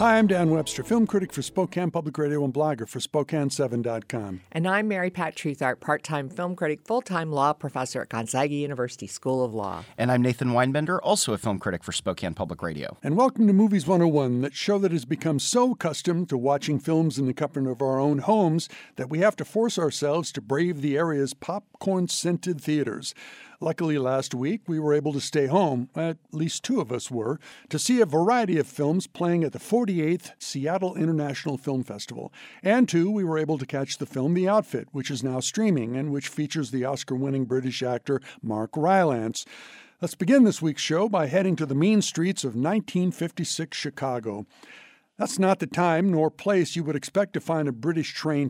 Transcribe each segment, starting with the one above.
Hi, I'm Dan Webster, film critic for Spokane Public Radio and blogger for Spokane7.com. And I'm Mary Pat Truthart, part-time film critic, full-time law professor at Gonzaga University School of Law. And I'm Nathan Weinbender, also a film critic for Spokane Public Radio. And welcome to Movies 101, that show that has become so accustomed to watching films in the comfort of our own homes that we have to force ourselves to brave the area's popcorn-scented theaters. Luckily, last week, we were able to stay home, at least two of us were, to see a variety of films playing at the 48th Seattle International Film Festival. And two, we were able to catch the film The Outfit, which is now streaming and which features the Oscar-winning British actor Mark Rylance. Let's begin this week's show by heading to the mean streets of 1956 Chicago. That's not the time nor place you would expect to find a British train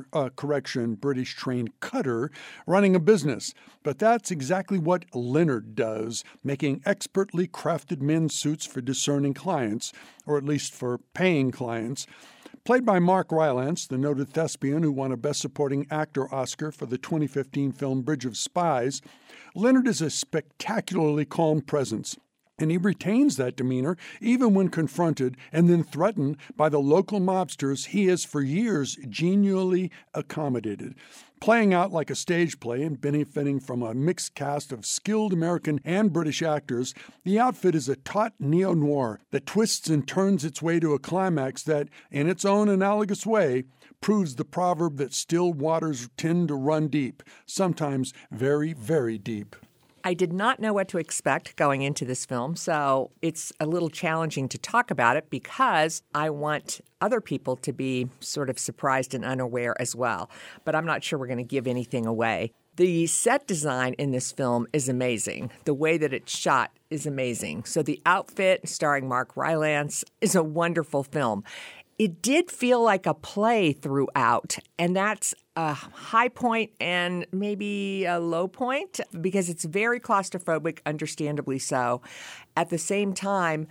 British train cutter running a business. But that's exactly what Leonard does, making expertly crafted men's suits for discerning clients, or at least for paying clients. Played by Mark Rylance, the noted thespian who won a Best Supporting Actor Oscar for the 2015 film Bridge of Spies, Leonard is a spectacularly calm presence. And he retains that demeanor even when confronted and then threatened by the local mobsters he has for years genially accommodated. Playing out like a stage play and benefiting from a mixed cast of skilled American and British actors, The Outfit is a taut neo-noir that twists and turns its way to a climax that, in its own analogous way, proves the proverb that still waters tend to run deep, sometimes very, very deep. I did not know what to expect going into this film, so it's a little challenging to talk about it because I want other people to be sort of surprised and unaware as well. But I'm not sure we're going to give anything away. The set design in this film is amazing. The way that it's shot is amazing. So The Outfit, starring Mark Rylance, is a wonderful film. It did feel like a play throughout, and that's a high point and maybe a low point because it's very claustrophobic, understandably so. At the same time,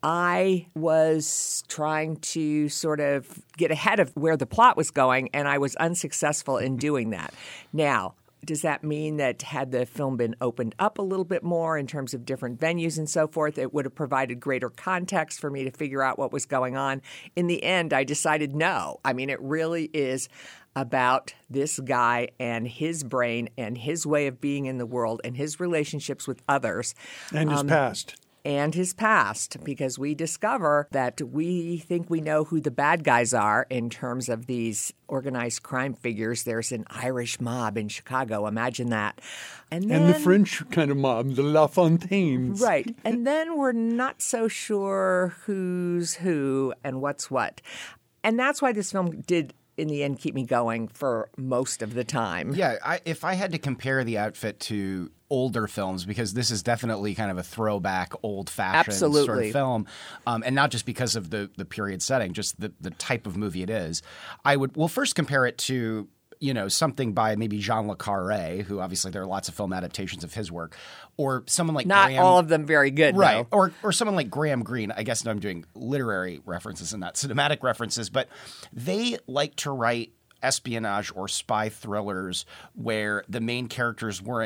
I was trying to sort of get ahead of where the plot was going, and I was unsuccessful in doing that. Now, does that mean that had the film been opened up a little bit more in terms of different venues and so forth, it would have provided greater context for me to figure out what was going on? In the end, I decided no. I mean, it really is about this guy and his brain and his way of being in the world and his relationships with others. And his past. And his past, because we discover that we think we know who the bad guys are in terms of these organized crime figures. There's an Irish mob in Chicago. Imagine that. And the French kind of mob, the La Fontaines. Right. And then we're not so sure who's who and what's what. And that's why this film did, in the end, keep me going for most of the time. Yeah, if I had to compare The Outfit to older films, because this is definitely kind of a throwback, old-fashioned sort of film, and not just because of the period setting, just the type of movie it is. We'll first compare it to something by maybe Jean Le Carré, who obviously there are lots of film adaptations of his work, or someone like Not all of them very good, right? Though. Or someone like Graham Greene. I guess I'm doing literary references and not cinematic references, but they like to write espionage or spy thrillers where the main characters weren't,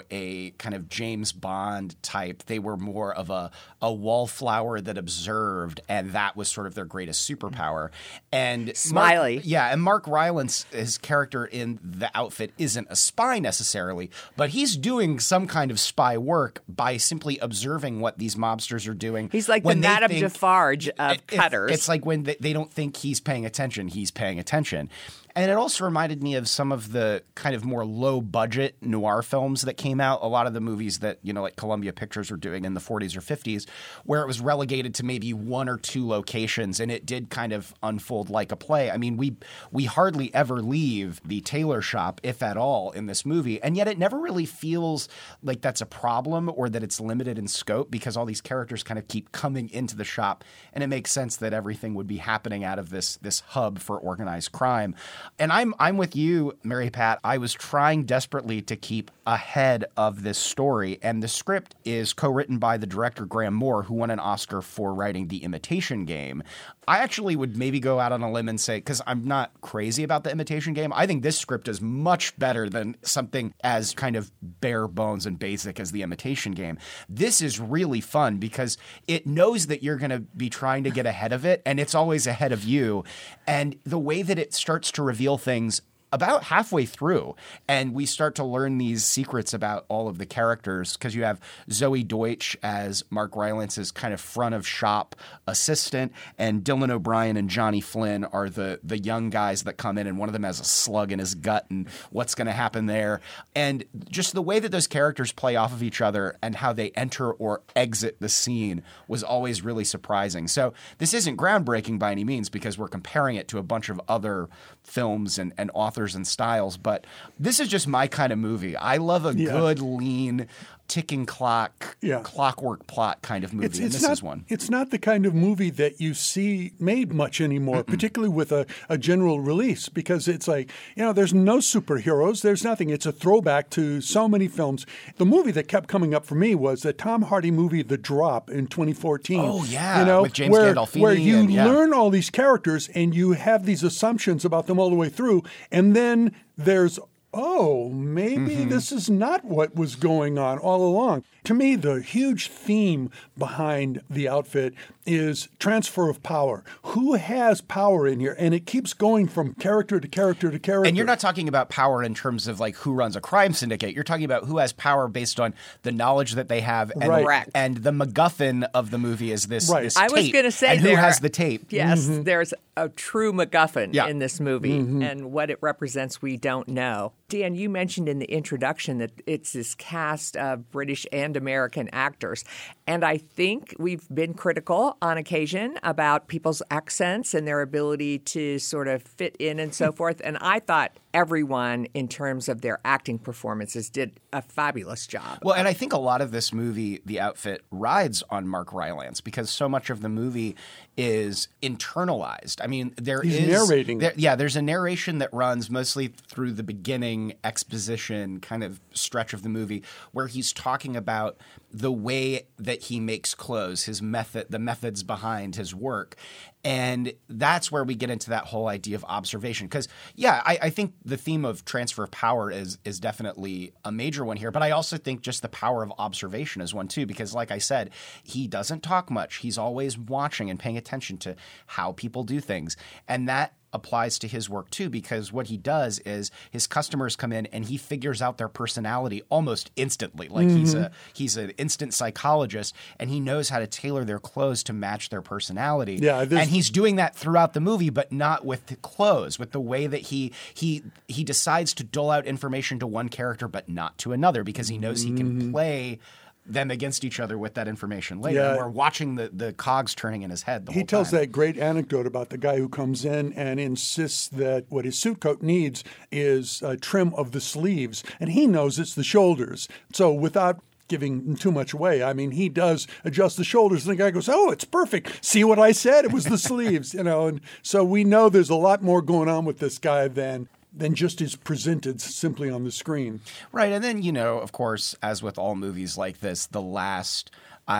a kind of James Bond type. They were more of a wallflower that observed, and that was sort of their greatest superpower. And Smiley. And Mark Rylance, his character in The Outfit, isn't a spy necessarily, but he's doing some kind of spy work by simply observing what these mobsters are doing. He's like the Madame Defarge of cutters. It's like when they don't think he's paying attention, he's paying attention. And it also reminded me of some of the kind of more low-budget noir films that came out, a lot of the movies that, like Columbia Pictures were doing in the 40s or 50s, where it was relegated to maybe one or two locations, and it did kind of unfold like a play. I mean, we hardly ever leave the tailor shop, if at all, in this movie, and yet it never really feels like that's a problem or that it's limited in scope because all these characters kind of keep coming into the shop, and it makes sense that everything would be happening out of this hub for organized crime. And I'm with you, Mary Pat. I was trying desperately to keep ahead of this story, and the script is co-written by the director Graham Moore, who won an Oscar for writing The Imitation Game. I actually would maybe go out on a limb and say, because I'm not crazy about The Imitation Game, I think this script is much better than something as kind of bare bones and basic as The Imitation Game. This is really fun because it knows that you're going to be trying to get ahead of it, and it's always ahead of you. And the way that it starts to reveal things about halfway through, and we start to learn these secrets about all of the characters, because you have Zoe Deutsch as Mark Rylance's kind of front of shop assistant, and Dylan O'Brien and Johnny Flynn are the young guys that come in, and one of them has a slug in his gut and what's going to happen there. And just the way that those characters play off of each other and how they enter or exit the scene was always really surprising. So this isn't groundbreaking by any means because we're comparing it to a bunch of other films and authors and styles, but this is just my kind of movie. I love a good, lean, ticking clock, clockwork plot kind of movie, and this is one. It's not the kind of movie that you see made much anymore, particularly with a general release, because it's like, there's no superheroes, there's nothing. It's a throwback to so many films. The movie that kept coming up for me was the Tom Hardy movie The Drop in 2014. Oh, yeah, with James Gandolfini. Where you learn all these characters and you have these assumptions about them all the way through, and then there's maybe this is not what was going on all along. To me, the huge theme behind The Outfit is transfer of power. Who has power in here? And it keeps going from character to character to character. And you're not talking about power in terms of like who runs a crime syndicate. You're talking about who has power based on the knowledge that they have. And, and the MacGuffin of the movie is this, this tape. I was going to say and who has the tape. Yes, there's a true MacGuffin in this movie. And what it represents, we don't know. Dan, you mentioned in the introduction that it's this cast of British and American actors. And I think we've been critical on occasion about people's accents and their ability to sort of fit in and so forth. And I thought everyone, in terms of their acting performances, did a fabulous job. Well, and I think a lot of this movie, The Outfit, rides on Mark Rylance because so much of the movie is internalized. I mean, He's narrating. There's a narration that runs mostly through the beginning exposition kind of stretch of the movie where he's talking about the way that he makes clothes, his method, the methods behind his work. And that's where we get into that whole idea of observation. Because, I think the theme of transfer of power is definitely a major one here. But I also think just the power of observation is one, too. Because, like I said, he doesn't talk much. He's always watching and paying attention to how people do things. And that applies to his work too, because what he does is his customers come in and he figures out their personality almost instantly. Like he's an instant psychologist and he knows how to tailor their clothes to match their personality. And he's doing that throughout the movie, but not with the clothes, with the way that he decides to dole out information to one character but not to another because he knows he can play them against each other with that information later. And we're watching the cogs turning in his head the whole time. He tells that great anecdote about the guy who comes in and insists that what his suit coat needs is a trim of the sleeves, and he knows it's the shoulders. So without giving too much away, I mean, he does adjust the shoulders, and the guy goes, "Oh, it's perfect. See what I said? It was the sleeves." And so we know there's a lot more going on with this guy than just is presented simply on the screen. Right. And then, of course, as with all movies like this, the last,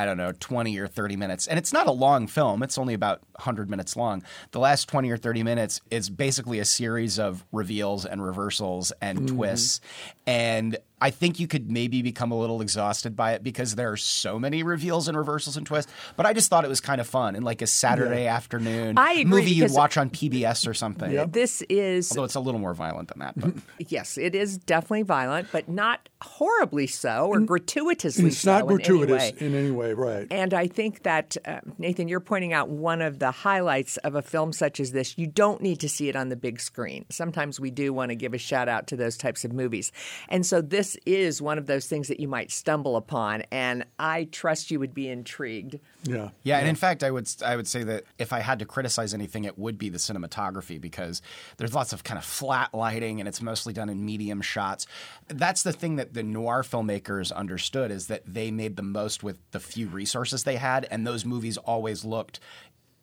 20 or 30 minutes, and it's not a long film. It's only about 100 minutes long. The last 20 or 30 minutes is basically a series of reveals and reversals and twists. And I think you could maybe become a little exhausted by it because there are so many reveals and reversals and twists. But I just thought it was kind of fun and like a Saturday afternoon movie you'd watch on PBS or something. This is... Although it's a little more violent than that. But. Yes, it is definitely violent, but not horribly so or gratuitously It's not gratuitous in any way, right. And I think that, Nathan, you're pointing out one of the highlights of a film such as this. You don't need to see it on the big screen. Sometimes we do want to give a shout out to those types of movies. And so this is one of those things that you might stumble upon, and I trust you would be intrigued. Yeah. And in fact, I would say that if I had to criticize anything, it would be the cinematography because there's lots of kind of flat lighting and it's mostly done in medium shots. That's the thing that the noir filmmakers understood is that they made the most with the few resources they had, and those movies always looked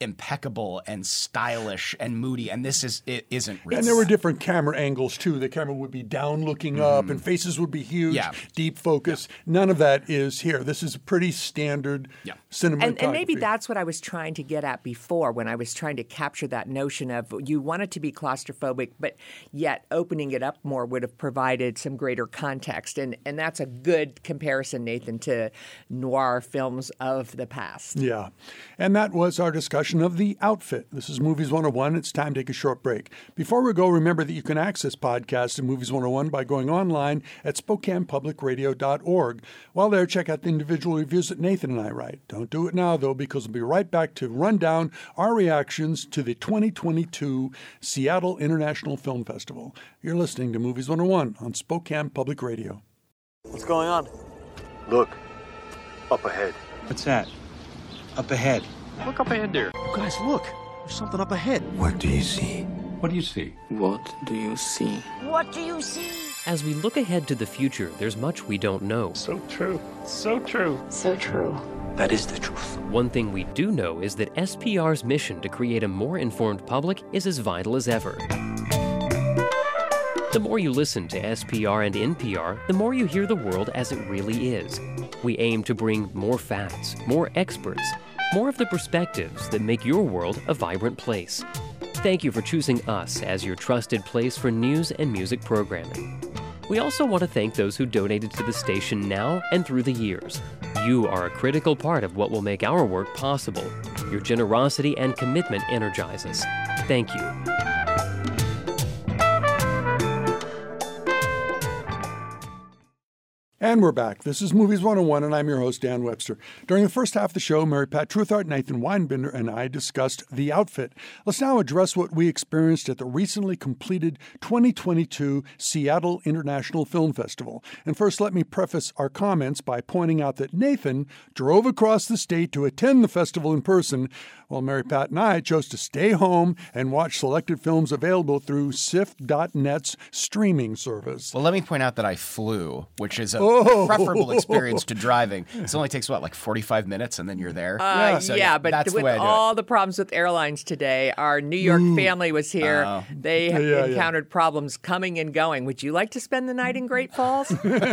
impeccable and stylish and moody, and it isn't really. And there were different camera angles, too. The camera would be down looking up, and faces would be huge, deep focus. Yeah. None of that is here. This is a pretty standard cinematography. And maybe that's what I was trying to get at before when I was trying to capture that notion of you want it to be claustrophobic, but yet opening it up more would have provided some greater context. And that's a good comparison, Nathan, to noir films of the past. Yeah. And that was our discussion of The Outfit. This is Movies 101. It's time to take a short break. Before we go, remember that you can access podcasts of Movies 101 by going online at SpokanePublicRadio.org. While there, check out the individual reviews that Nathan and I write. Don't do it now, though, because we'll be right back to run down our reactions to the 2022 Seattle International Film Festival. You're listening to Movies 101 on Spokane Public Radio. What's going on? Look, up ahead. What's that? Up ahead. Look up ahead there. You guys, look. There's something up ahead. What do you see? What do you see? What do you see? What do you see? As we look ahead to the future, there's much we don't know. So true. So true. So true. That is the truth. One thing we do know is that SPR's mission to create a more informed public is as vital as ever. The more you listen to SPR and NPR, the more you hear the world as it really is. We aim to bring more facts, more experts, more of the perspectives that make your world a vibrant place. Thank you for choosing us as your trusted place for news and music programming. We also want to thank those who donated to the station now and through the years. You are a critical part of what will make our work possible. Your generosity and commitment energize us. Thank you. And we're back. This is Movies 101, and I'm your host, Dan Webster. During the first half of the show, Mary Pat Truthart, Nathan Weinbinder, and I discussed The Outfit. Let's now address what we experienced at the recently completed 2022 Seattle International Film Festival. And first, let me preface our comments by pointing out that Nathan drove across the state to attend the festival in person, while Mary Pat and I chose to stay home and watch selected films available through SIFT.net's streaming service. Well, let me point out that I flew, which is a preferable experience to driving. It only takes, 45 minutes, and then you're there? But with all the problems with airlines today, our New York family was here. They encountered problems coming and going. Would you like to spend the night in Great Falls?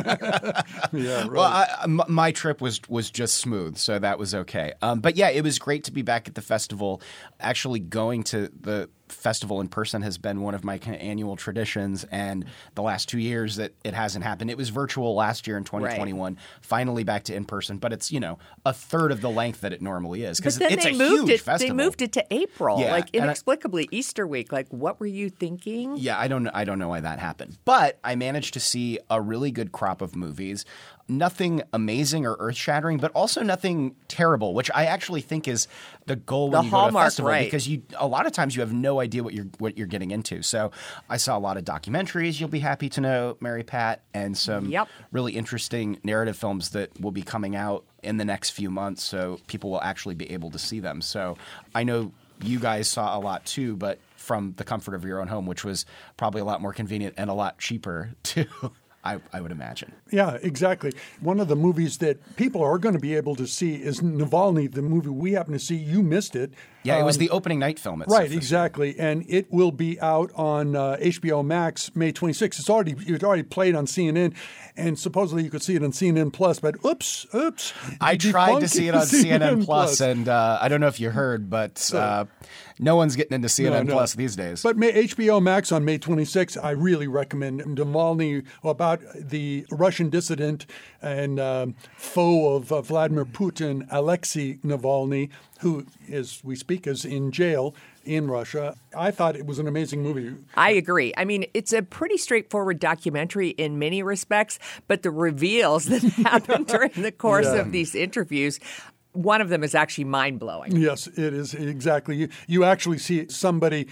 Yeah, right. Well, my trip was just smooth, so that was okay. But yeah, it was great to be back at the festival. Actually going to the festival in person has been one of my kind of annual traditions, and the last 2 years that it hasn't happened. It was virtual last year in 2021, finally back to in person, but it's, a third of the length that it normally is because it's a huge festival. They moved it to April, inexplicably Easter week. What were you thinking? Yeah, I don't know why that happened, but I managed to see a really good crop of movies. Nothing amazing or earth-shattering, but also nothing terrible, which I actually think is the goal when you go to a festival, because a lot of times you have no idea what you're getting into. So I saw a lot of documentaries, you'll be happy to know, Mary Pat, and some really interesting narrative films that will be coming out in the next few months, so people will actually be able to see them. So I know you guys saw a lot too, but from the comfort of your own home, which was probably a lot more convenient and a lot cheaper too. I would imagine. Yeah, exactly. One of the movies that people are going to be able to see is Navalny, the movie we happen to see. You missed it. Yeah, it was the opening night film. Right, exactly. And it will be out on HBO Max May 26th. It's already played on CNN, and supposedly you could see it on CNN Plus, but oops. I tried to see it on CNN Plus, and I don't know if you heard, but no one's getting into CNN Plus these days. But HBO Max on May 26th, I really recommend. Navalny, about the Russian dissident and foe of Vladimir Putin, Alexei Navalny, who, as we speak, is in jail in Russia. I thought it was an amazing movie. I agree. I mean, it's a pretty straightforward documentary in many respects, but the reveals that happen during the course of these interviews, one of them is actually mind-blowing. Yes, it is, exactly. You actually see somebody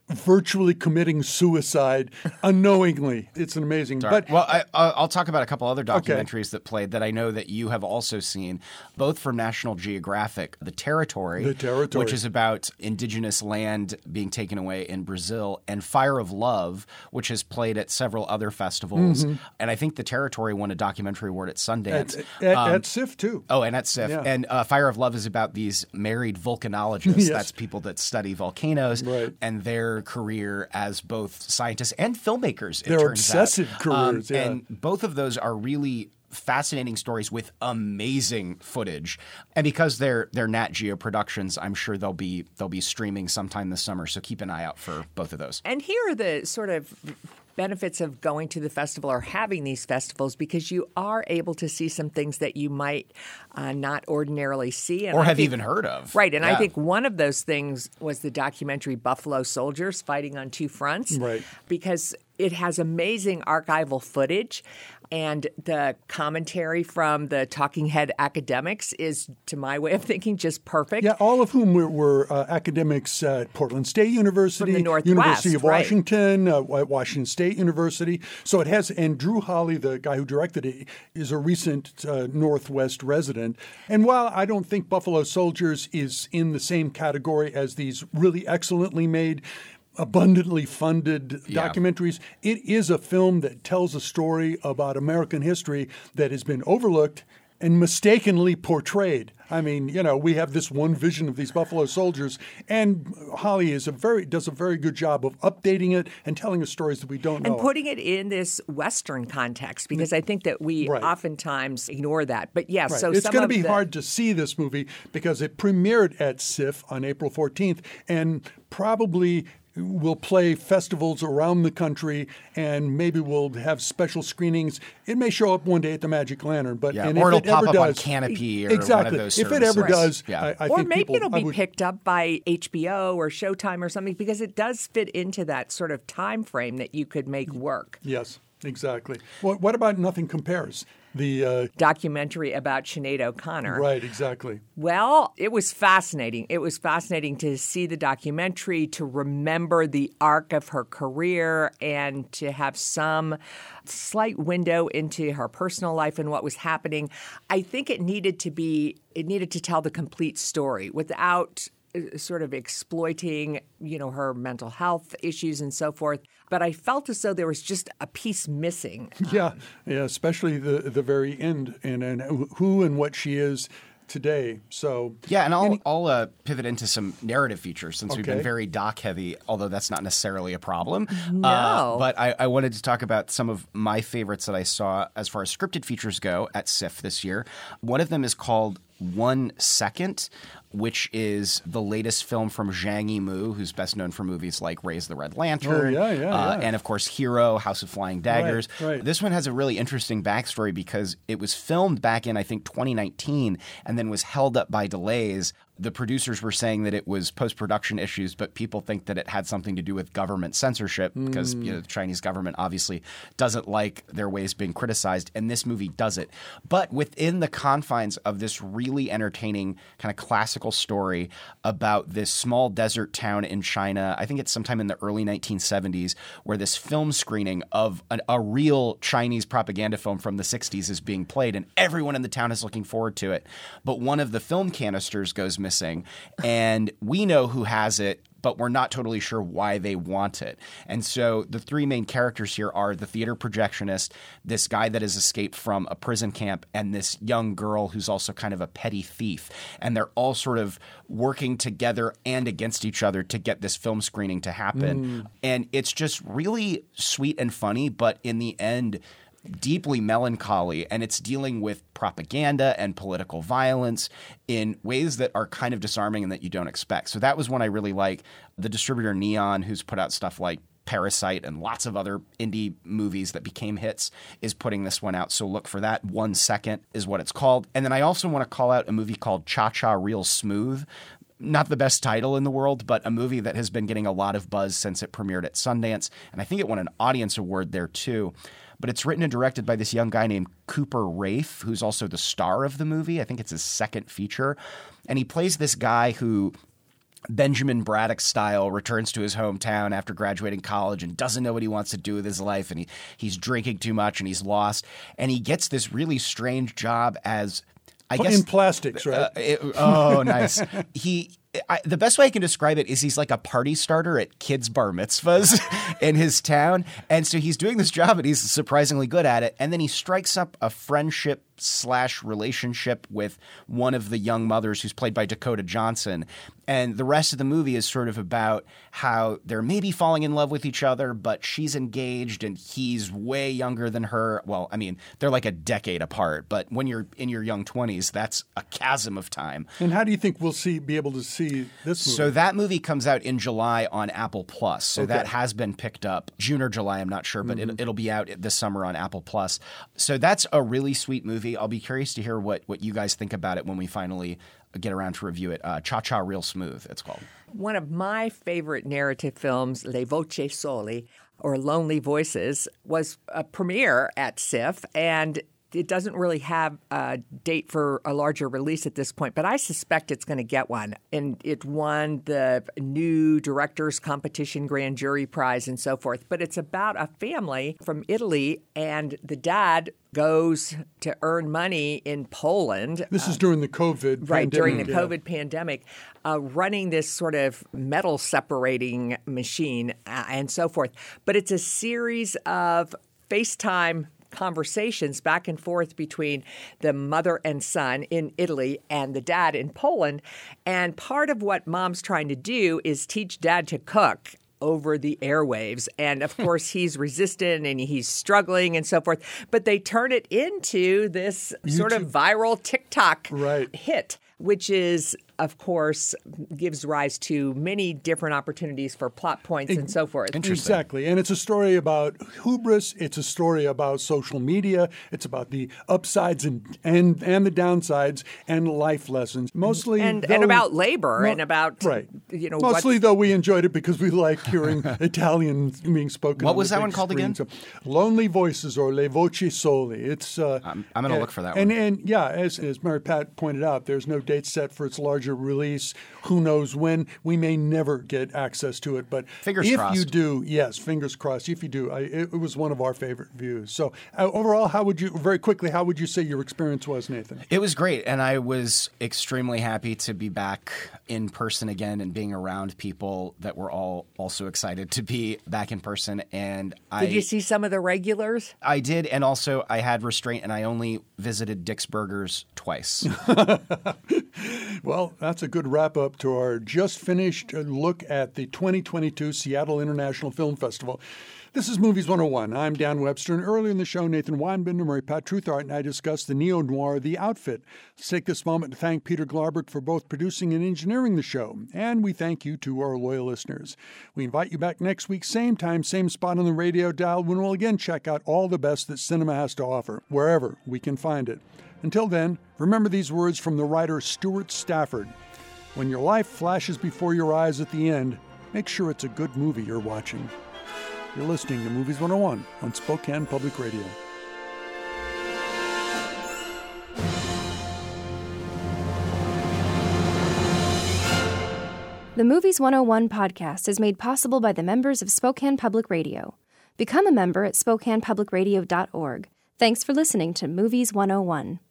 virtually committing suicide unknowingly. It's an amazing. Sorry. But Well, I'll talk about a couple other documentaries that played that I know that you have also seen, both from National Geographic. The Territory, which is about indigenous land being taken away in Brazil, and Fire of Love, which has played at several other festivals. And I think The Territory won a documentary award at Sundance. At SIF, too. Oh, and at SIF. Yeah. And Fire of Love is about these married volcanologists. Yes. That's people that study volcanoes and their career as both scientists and filmmakers, it Their turns obsessive out. careers, yeah. And both of those are really fascinating stories with amazing footage. And because they're Nat Geo productions, I'm sure they'll be streaming sometime this summer. So keep an eye out for both of those. And here are the sort of benefits of going to the festival or having these festivals, because you are able to see some things that you might not ordinarily see. And or have even heard of. Right. And Yeah. I think one of those things was the documentary Buffalo Soldiers Fighting on Two Fronts. Right. Because it has amazing archival footage. And the commentary from the talking head academics is, to my way of thinking, just perfect. Yeah, all of whom were academics at Portland State University, From the Northwest, University of right. Washington, Washington State University. So it has, and Drew Hawley, the guy who directed it, is a recent Northwest resident. And while I don't think Buffalo Soldiers is in the same category as these really excellently made, abundantly funded documentaries, it is a film that tells a story about American history that has been overlooked and mistakenly portrayed. I mean, we have this one vision of these Buffalo Soldiers, and Holly does a very good job of updating it and telling us stories that we don't know. And putting it in this Western context, because I think that we oftentimes ignore that. But yes, so it's going to be hard to see this movie because it premiered at SIF on April 14th, and probably will play festivals around the country, and maybe we'll have special screenings. It may show up one day at the Magic Lantern, but or if it'll it pop ever up does, on Canopy or exactly. one of those If it ever services. does, I or think maybe people, it'll be picked up by HBO or Showtime or something, because it does fit into that sort of time frame that you could make work. Yes, exactly. What about Nothing Compares? The documentary about Sinead O'Connor. Right, exactly. Well, it was fascinating. It was fascinating to see the documentary, to remember the arc of her career, and to have some slight window into her personal life and what was happening. I think it needed to tell the complete story without sort of exploiting, her mental health issues and so forth. But I felt as though there was just a piece missing. Yeah, especially the very end, and who and what she is today. So yeah, and I'll pivot into some narrative features since we've been very doc heavy, although that's not necessarily a problem. No. But I wanted to talk about some of my favorites that I saw as far as scripted features go at SIF this year. One of them is called 1 Second, which is the latest film from Zhang Yimou, who's best known for movies like Raise the Red Lantern. And, of course, Hero, House of Flying Daggers. Right. This one has a really interesting backstory because it was filmed back in, I think, 2019 and then was held up by delays. The producers were saying that it was post-production issues, but people think that it had something to do with government censorship because the Chinese government obviously doesn't like their ways being criticized, and this movie does it. But within the confines of this really entertaining kind of classical story about this small desert town in China, I think it's sometime in the early 1970s, where this film screening of a real Chinese propaganda film from the 60s is being played, and everyone in the town is looking forward to it. But one of the film canisters goes missing, and we know who has it, but we're not totally sure why they want it. And so the three main characters here are the theater projectionist, this guy that has escaped from a prison camp, and this young girl who's also kind of a petty thief. And they're all sort of working together and against each other to get this film screening to happen. And it's just really sweet and funny, but in the end, deeply melancholy, and it's dealing with propaganda and political violence in ways that are kind of disarming and that you don't expect. So that was one I really like. The distributor Neon, who's put out stuff like Parasite and lots of other indie movies that became hits, is putting this one out. So look for that. 1 Second is what it's called. And then I also want to call out a movie called Cha-Cha Real Smooth. Not the best title in the world, but a movie that has been getting a lot of buzz since it premiered at Sundance. And I think it won an audience award there too. But it's written and directed by this young guy named Cooper Raiff, who's also the star of the movie. I think it's his second feature. And he plays this guy who Benjamin Braddock style, returns to his hometown after graduating college and doesn't know what he wants to do with his life, and he's drinking too much and he's lost, and he gets this really strange job as, I guess, in plastics, right? Nice. The best way I can describe it is he's like a party starter at kids' bar mitzvahs in his town. And so he's doing this job and he's surprisingly good at it. And then he strikes up a friendship/relationship with one of the young mothers who's played by Dakota Johnson. And the rest of the movie is sort of about how they're maybe falling in love with each other, but she's engaged and he's way younger than her. Well, I mean, they're like a decade apart. But when you're in your young 20s, that's a chasm of time. And how do you think we'll be able to see this movie? So that movie comes out in July on Apple Plus. So that has been picked up. June or July, I'm not sure, but it'll be out this summer on Apple Plus. So that's a really sweet movie. I'll be curious to hear what you guys think about it when we finally get around to review it. Cha-Cha Real Smooth, it's called. One of my favorite narrative films, Le Voci Soli, or Lonely Voices, was a premiere at SIFF, and it doesn't really have a date for a larger release at this point, but I suspect it's going to get one. And it won the new directors competition grand jury prize and so forth. But it's about a family from Italy, and the dad goes to earn money in Poland. This is during the COVID right, pandemic. During the COVID pandemic, running this sort of metal separating machine and so forth. But it's a series of FaceTime conversations back and forth between the mother and son in Italy and the dad in Poland. And part of what mom's trying to do is teach dad to cook over the airwaves. And of course, he's resistant and he's struggling and so forth. But they turn it into this sort of viral TikTok hit, which is, of course, gives rise to many different opportunities for plot points and so forth. Exactly. And it's a story about hubris. It's a story about social media. It's about the upsides and the downsides and life lessons. Mostly and about labor and about, Mostly, though, we enjoyed it because we like hearing Italian being spoken. What was that one called again? Lonely Voices, or Le Voci Soli. It's I'm going to look for that one. And yeah, as Mary Pat pointed out, there's no date set for its larger release. Who knows when? We may never get access to it, but fingers crossed. If you do, yes, fingers crossed. If you do, it was one of our favorite views. So overall, how would you say your experience was, Nathan? It was great, and I was extremely happy to be back in person again and being around people that were all also excited to be back in person. And did you see some of the regulars? I did, and also I had restraint, and I only visited Dick's Burgers twice. Well, that's a good wrap-up to our just-finished look at the 2022 Seattle International Film Festival. This is Movies 101. I'm Dan Webster, and earlier in the show, Nathan Weinbender, Mary Pat Truthart, and I discussed the neo-noir The Outfit. Let's take this moment to thank Peter Glarberg for both producing and engineering the show, and we thank you to our loyal listeners. We invite you back next week, same time, same spot on the radio dial, when we'll again check out all the best that cinema has to offer, wherever we can find it. Until then, remember these words from the writer Stuart Stafford. When your life flashes before your eyes at the end, make sure it's a good movie you're watching. You're listening to Movies 101 on Spokane Public Radio. The Movies 101 podcast is made possible by the members of Spokane Public Radio. Become a member at SpokanePublicRadio.org. Thanks for listening to Movies 101.